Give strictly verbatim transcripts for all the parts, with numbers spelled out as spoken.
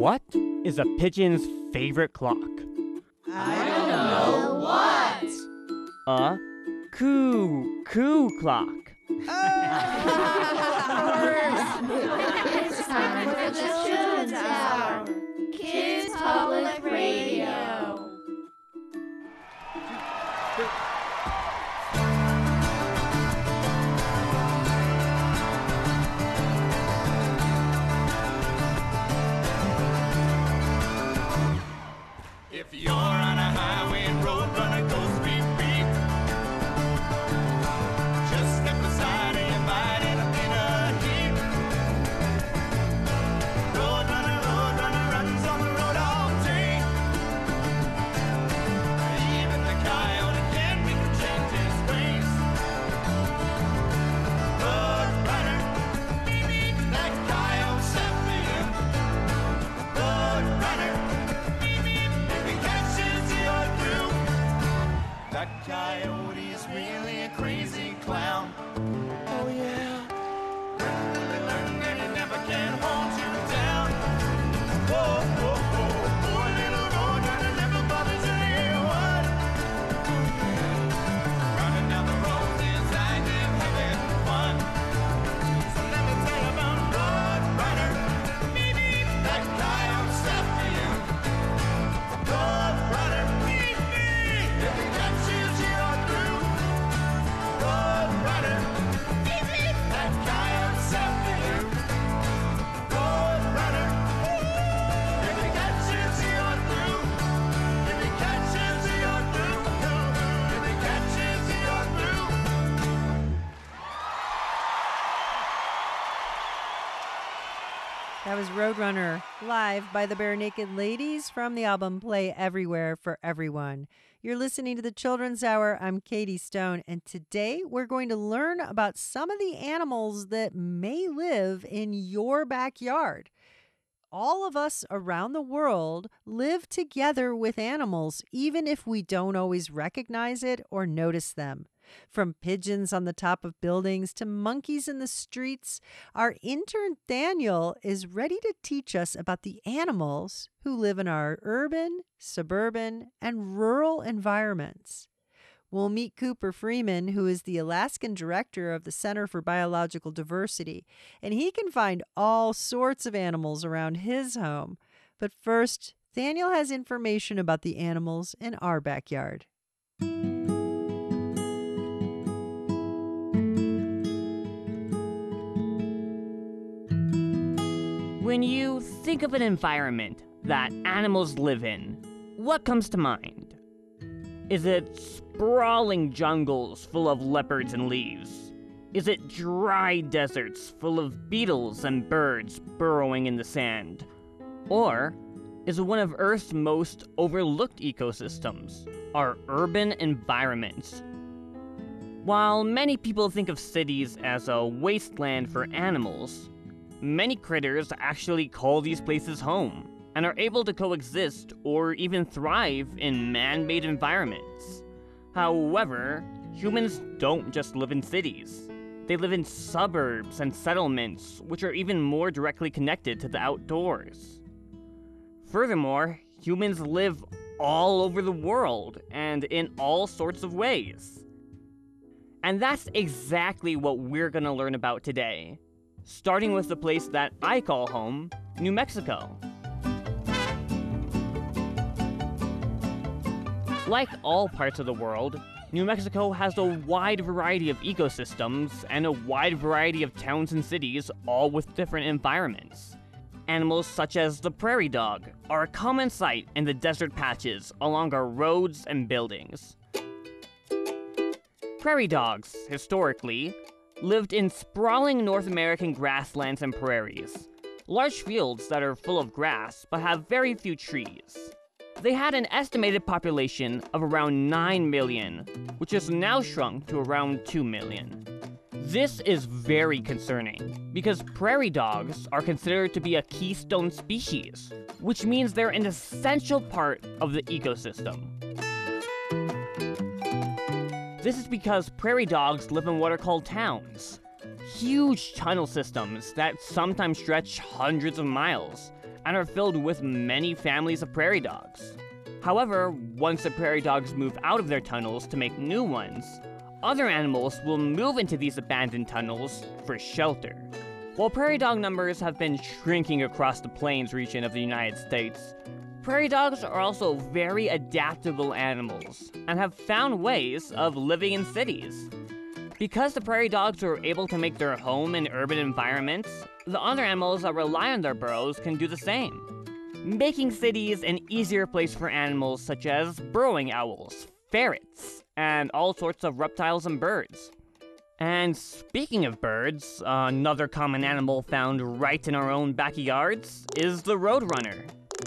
What is a pigeon's favorite clock? I don't know. What? A coo coo clock. It's time for the Children's Hour. Kids Public Radio. If you're on a highway and road runner goes beep beep, just step aside and invite it up in a heap. Road runner, road runner runs on the road all day. Even the coyote can make him change his ways. Road runner, beep beep, that coyote's after you. Road runner, that coyote is really a crazy clown. Oh yeah. Learn, really learn that he never can hold you down. Whoa, whoa, whoa. Poor little road runner never bothers anyone. Running down the road is active, having fun. So let me tell you about Road Runner. Beep, beep, that coyote's after you. Road Runner, beep, beep. If he catches you through. Road Runner, beep, beep. That coyote's after you. Road Runner, if he catches you through. If he catches you through. If he catches you through. That was Roadrunner, live by the Bare Naked Ladies from the album Play Everywhere for Everyone. You're listening to the Children's Hour. I'm Katie Stone, and today we're going to learn about some of the animals that may live in your backyard. All of us around the world live together with animals, even if we don't always recognize it or notice them. From pigeons on the top of buildings to monkeys in the streets, our intern Daniel is ready to teach us about the animals who live in our urban, suburban, and rural environments. We'll meet Cooper Freeman, who is the Alaskan director of the Center for Biological Diversity, and he can find all sorts of animals around his home. But first, Daniel has information about the animals in our backyard. When you think of an environment that animals live in, what comes to mind? Is it sprawling jungles full of leopards and leaves? Is it dry deserts full of beetles and birds burrowing in the sand? Or is it one of Earth's most overlooked ecosystems, our urban environments? While many people think of cities as a wasteland for animals, many critters actually call these places home and are able to coexist or even thrive in man-made environments. However, humans don't just live in cities. They live in suburbs and settlements, which are even more directly connected to the outdoors. Furthermore, humans live all over the world and in all sorts of ways. And that's exactly what we're going to learn about today, starting with the place that I call home, New Mexico. Like all parts of the world, New Mexico has a wide variety of ecosystems and a wide variety of towns and cities, all with different environments. Animals such as the prairie dog are a common sight in the desert patches along our roads and buildings. Prairie dogs, historically, lived in sprawling North American grasslands and prairies, large fields that are full of grass but have very few trees. They had an estimated population of around nine million, which has now shrunk to around two million. This is very concerning, because prairie dogs are considered to be a keystone species, which means they're an essential part of the ecosystem. This is because prairie dogs live in what are called towns, huge tunnel systems that sometimes stretch hundreds of miles, and are filled with many families of prairie dogs. However, once the prairie dogs move out of their tunnels to make new ones, other animals will move into these abandoned tunnels for shelter. While prairie dog numbers have been shrinking across the plains region of the United States, prairie dogs are also very adaptable animals and have found ways of living in cities. Because the prairie dogs are able to make their home in urban environments, the other animals that rely on their burrows can do the same, making cities an easier place for animals such as burrowing owls, ferrets, and all sorts of reptiles and birds. And speaking of birds, uh, another common animal found right in our own backyards is the roadrunner.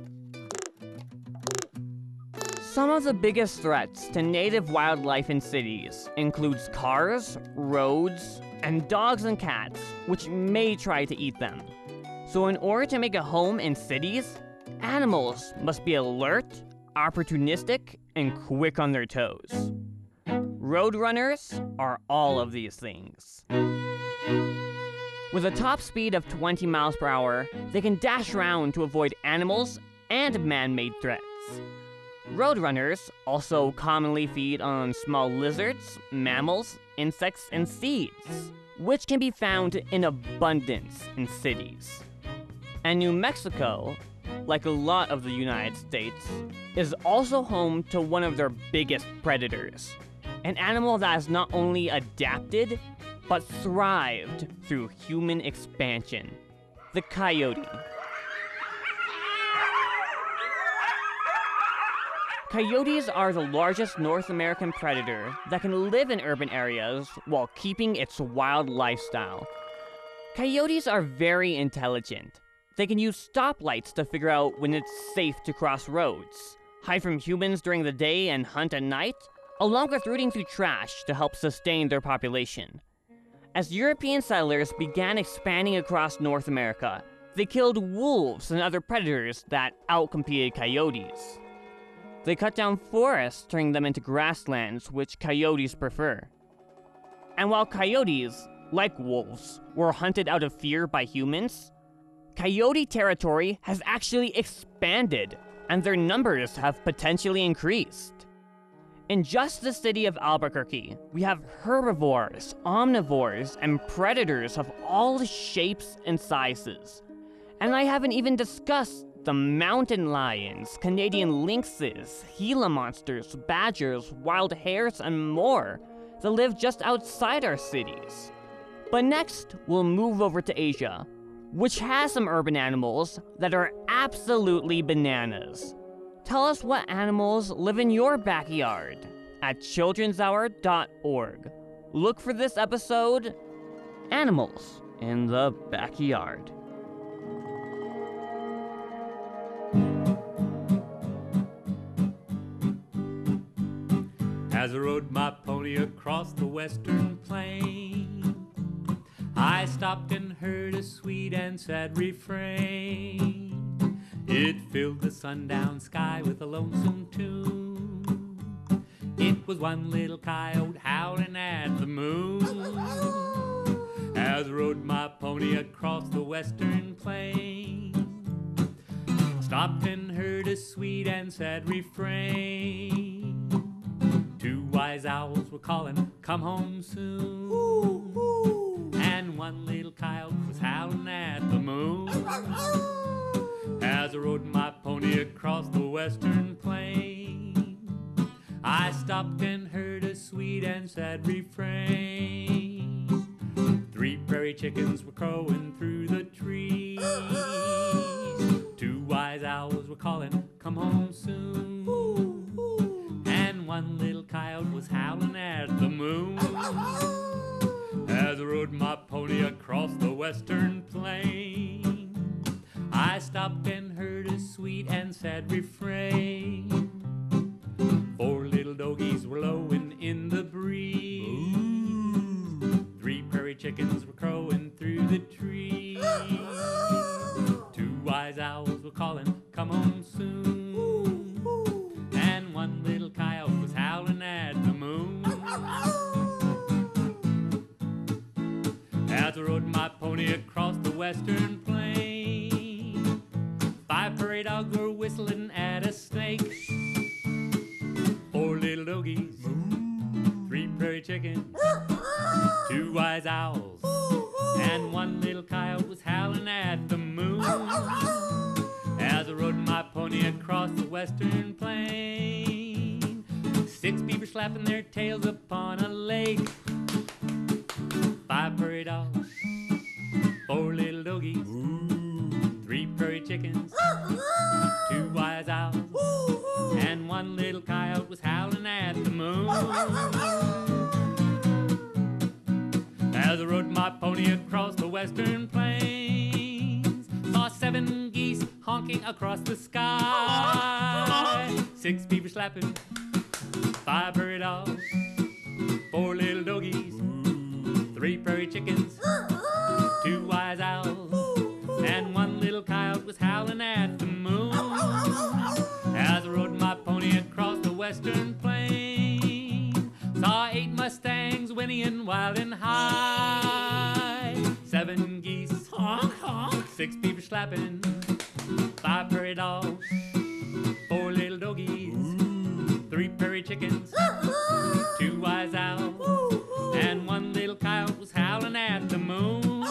Some of the biggest threats to native wildlife in cities includes cars, roads, and dogs and cats, which may try to eat them. So in order to make a home in cities, animals must be alert, opportunistic, and quick on their toes. Roadrunners are all of these things. With a top speed of twenty miles per hour, they can dash around to avoid animals and man-made threats. Roadrunners also commonly feed on small lizards, mammals, insects, and seeds, which can be found in abundance in cities. And New Mexico, like a lot of the United States, is also home to one of their biggest predators, an animal that has not only adapted, but thrived through human expansion, the coyote. Coyotes are the largest North American predator that can live in urban areas while keeping its wild lifestyle. Coyotes are very intelligent. They can use stoplights to figure out when it's safe to cross roads, hide from humans during the day and hunt at night, along with rooting through trash to help sustain their population. As European settlers began expanding across North America, they killed wolves and other predators that outcompeted coyotes. They cut down forests, turning them into grasslands, which coyotes prefer. And while coyotes, like wolves, were hunted out of fear by humans, coyote territory has actually expanded, and their numbers have potentially increased. In just the city of Albuquerque, we have herbivores, omnivores, and predators of all shapes and sizes. And I haven't even discussed the mountain lions, Canadian lynxes, Gila monsters, badgers, wild hares, and more that live just outside our cities. But next, we'll move over to Asia, which has some urban animals that are absolutely bananas. Tell us what animals live in your backyard at children's hour dot org. Look for this episode, Animals in the Backyard. As I rode my pony across the western plain, I stopped and heard a sweet and sad refrain. It filled the sundown sky with a lonesome tune. It was one little coyote howling at the moon. As I rode my pony across the western plain, stopped and heard a sweet and sad refrain. Two wise owls were calling, come home soon. Ooh, ooh. And one little coyote was howling at the moon. As I rode my pony across the western plain, I stopped and heard a sweet and sad refrain. Three prairie chickens were crowing through the trees. Two wise owls were calling, come home soon. And one little coyote was howling at the moon. As I rode my pony across the western plain, I stopped and heard a sweet and sad refrain. Four little doggies were lowing in the breeze. Three prairie chickens were crowing through the trees. Two wise owls were calling, come home soon. And one little coyote was howling at the moon. As I rode my pony across the western plain, prairie dogs were whistling at a snake. Four little doggies, three prairie chickens, two wise owls, and one little coyote was howling at the moon. As I rode my pony across the western plain, six beavers slapping their tails upon a lake. Five prairie dogs, four little doggies, three prairie chickens, two wise owls, and one little coyote was howling at the moon. As I rode my pony across the western plains, saw seven geese honking across the sky. Six beavers slapping, five prairie dogs, four little doggies, three prairie chickens, two wise owls, and one little coyote was howling at the moon. As I rode my pony across the western plain, saw eight mustangs whinnying wild and high. Seven geese, honk, honk, six beavers slapping, five prairie dogs, four little doggies, three prairie chickens, two wise owls, and one little coyote was howling at the moon.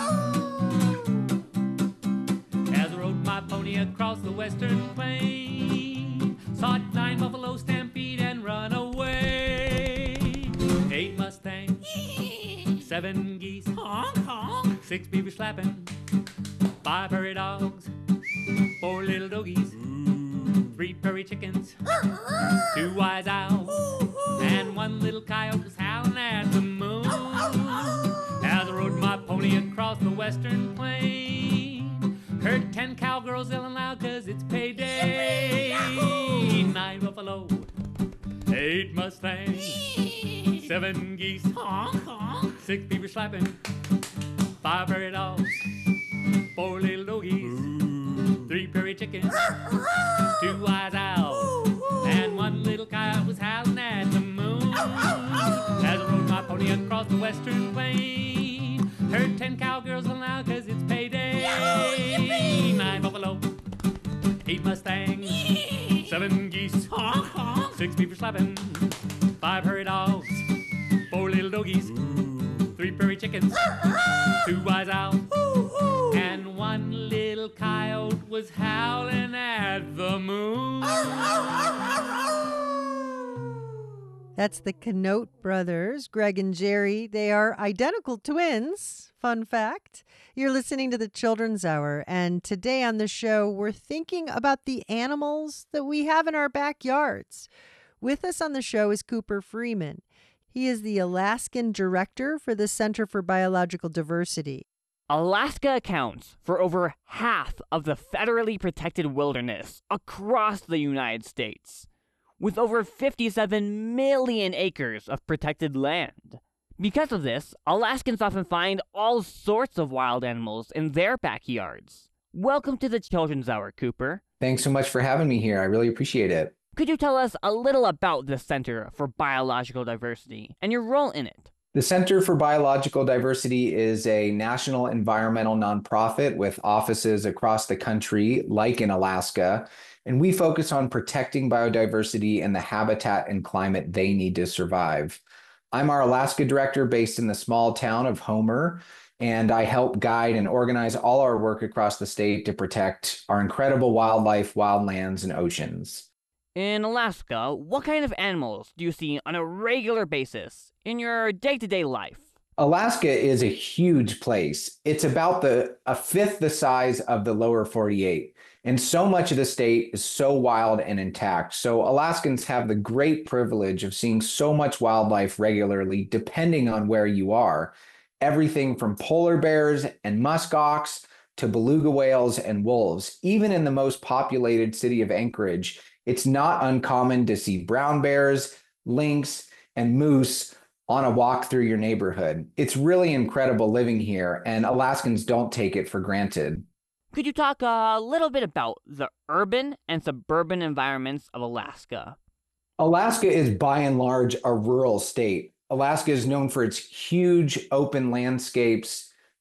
As I rode my pony across the western plain, saw nine buffalo stampede and run away. Eight mustangs, seven geese, honk, honk, six beavers slapping, five prairie dogs, four little doggies, three prairie chickens, two wise owls, and one little coyote was howling at the moon. As I rode my pony across the western plain, heard ten cowgirls yelling loud 'cause it's payday. Nine buffalo, eight mustangs, seven geese, honk, honk, six beavers slapping, five prairie dogs, four little doggies, three prairie chickens, two wise owls, and one little coyote was howling at the moon. As I rode my pony across the western plain, heard ten cowgirls yelling loud 'cause it's payday. Nine buffalo, eight mustangs, seven geese, honk, honk, six beavers slapping, five prairie dogs, four little doggies, three prairie chickens, two wise owls, and one little coyote was howling at the moon. That's the Canote brothers, Greg and Jerry. They are identical twins. Fun fact. You're listening to the Children's Hour, and today on the show, we're thinking about the animals that we have in our backyards. With us on the show is Cooper Freeman. He is the Alaskan director for the Center for Biological Diversity. Alaska accounts for over half of the federally protected wilderness across the United States, with over fifty-seven million acres of protected land. Because of this, Alaskans often find all sorts of wild animals in their backyards. Welcome to the Children's Hour, Cooper. Thanks so much for having me here. I really appreciate it. Could you tell us a little about the Center for Biological Diversity and your role in it? The Center for Biological Diversity is a national environmental nonprofit with offices across the country, like in Alaska, and we focus on protecting biodiversity and the habitat and climate they need to survive. I'm our Alaska director based in the small town of Homer, and I help guide and organize all our work across the state to protect our incredible wildlife, wildlands, and oceans. In Alaska, what kind of animals do you see on a regular basis in your day-to-day life? Alaska is a huge place. It's about the a fifth the size of the lower forty-eight. And so much of the state is so wild and intact. So Alaskans have the great privilege of seeing so much wildlife regularly, depending on where you are. Everything from polar bears and muskox to beluga whales and wolves. Even in the most populated city of Anchorage, it's not uncommon to see brown bears, lynx, and moose on a walk through your neighborhood. It's really incredible living here, and Alaskans don't take it for granted. Could you talk a little bit about the urban and suburban environments of Alaska? Alaska is by and large a rural state. Alaska is known for its huge open landscapes,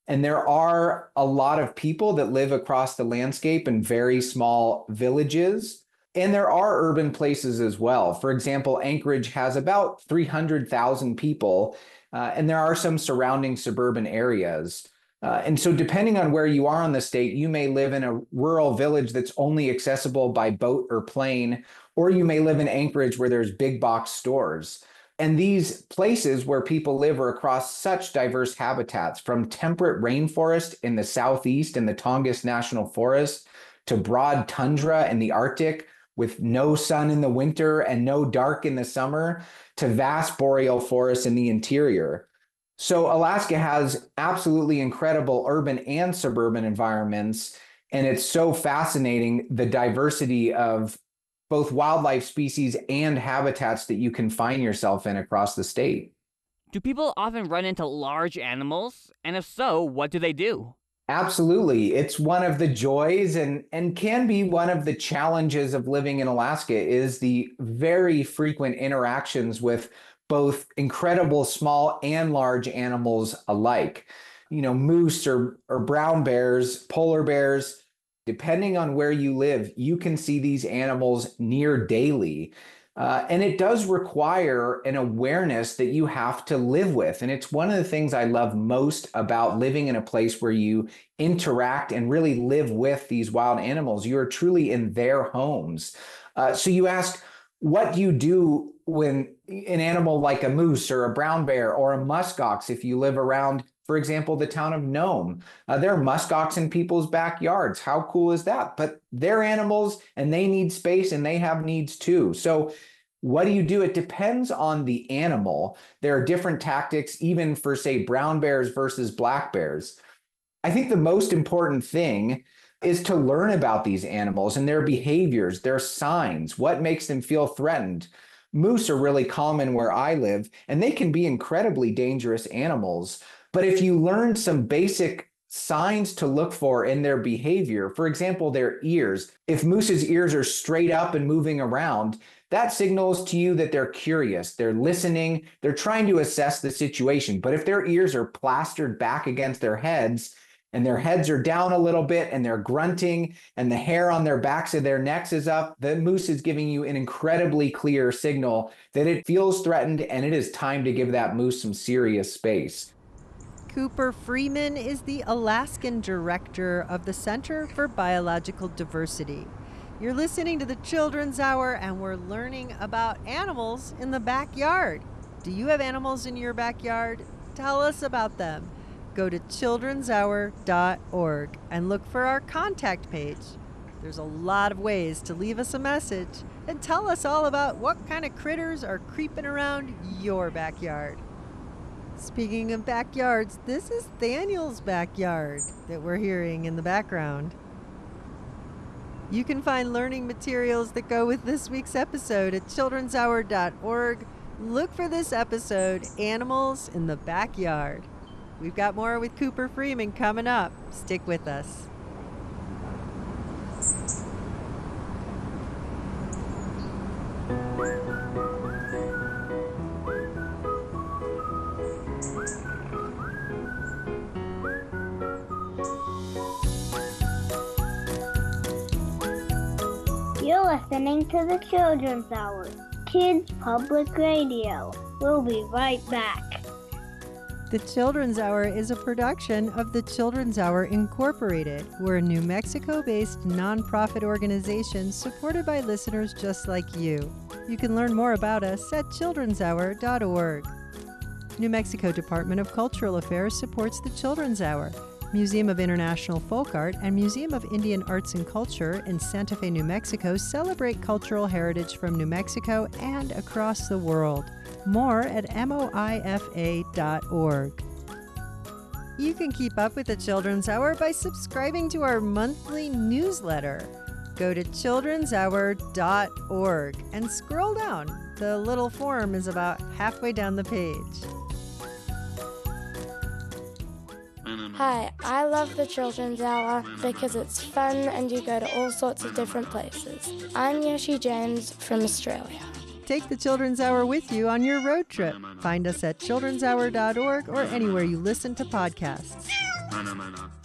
And there are a lot of people that live across the landscape in very small villages. And there are urban places as well. For example, Anchorage has about three hundred thousand people, uh, and there are some surrounding suburban areas. Uh, and so depending on where you are in the state, you may live in a rural village that's only accessible by boat or plane, or you may live in Anchorage where there's big box stores. And these places where people live are across such diverse habitats, from temperate rainforest in the southeast in the Tongass National Forest to broad tundra in the Arctic with no sun in the winter and no dark in the summer, to vast boreal forests in the interior. So Alaska has absolutely incredible urban and suburban environments, and it's so fascinating, the diversity of both wildlife species and habitats that you can find yourself in across the state. Do people often run into large animals? And if so, what do they do? Absolutely. It's one of the joys and, and can be one of the challenges of living in Alaska is the very frequent interactions with both incredible small and large animals alike. You know, moose or, or brown bears, polar bears, depending on where you live, you can see these animals near daily. Uh, and it does require an awareness that you have to live with. And it's one of the things I love most about living in a place where you interact and really live with these wild animals. You are truly in their homes. Uh, so you ask, what do you do when an animal like a moose or a brown bear or a muskox, if you live around, for example, the town of Nome? Uh, there are muskox in people's backyards. How cool is that? But they're animals and they need space and they have needs too. So what do you do? It depends on the animal. There are different tactics, even for, say, brown bears versus black bears. I think the most important thing is to learn about these animals and their behaviors, their signs, what makes them feel threatened. Moose are really common where I live, and they can be incredibly dangerous animals. But if you learn some basic signs to look for in their behavior, for example, their ears, if moose's ears are straight up and moving around, that signals to you that they're curious, they're listening, they're trying to assess the situation. But if their ears are plastered back against their heads, and their heads are down a little bit and they're grunting and the hair on their backs of their necks is up, the moose is giving you an incredibly clear signal that it feels threatened and it is time to give that moose some serious space. Cooper Freeman is the Alaskan director of the Center for Biological Diversity. You're listening to the Children's Hour, and we're learning about animals in the backyard. Do you have animals in your backyard? Tell us about them. Go to children's hour dot org and look for our contact page. There's a lot of ways to leave us a message and tell us all about what kind of critters are creeping around your backyard. Speaking of backyards, this is Daniel's backyard that we're hearing in the background. You can find learning materials that go with this week's episode at children's hour dot org. Look for this episode, Animals in the Backyard. We've got more with Cooper Freeman coming up. Stick with us. You're listening to the Children's Hour, Kids Public Radio. We'll be right back. The Children's Hour is a production of the Children's Hour Incorporated. We're a New Mexico-based nonprofit organization supported by listeners just like you. You can learn more about us at children's hour dot org. New Mexico Department of Cultural Affairs supports the Children's Hour. Museum of International Folk Art and Museum of Indian Arts and Culture in Santa Fe, New Mexico celebrate cultural heritage from New Mexico and across the world. More at moifa dot org. You can keep up with the Children's Hour by subscribing to our monthly newsletter. Go to children's hour dot org and scroll down. The little form is about halfway down the page. Hi, I love the Children's Hour because it's fun and you go to all sorts of different places. I'm Yoshi James from Australia. Take the Children's Hour with you on your road trip. Find us at children's hour dot org or anywhere you listen to podcasts. Mana mana.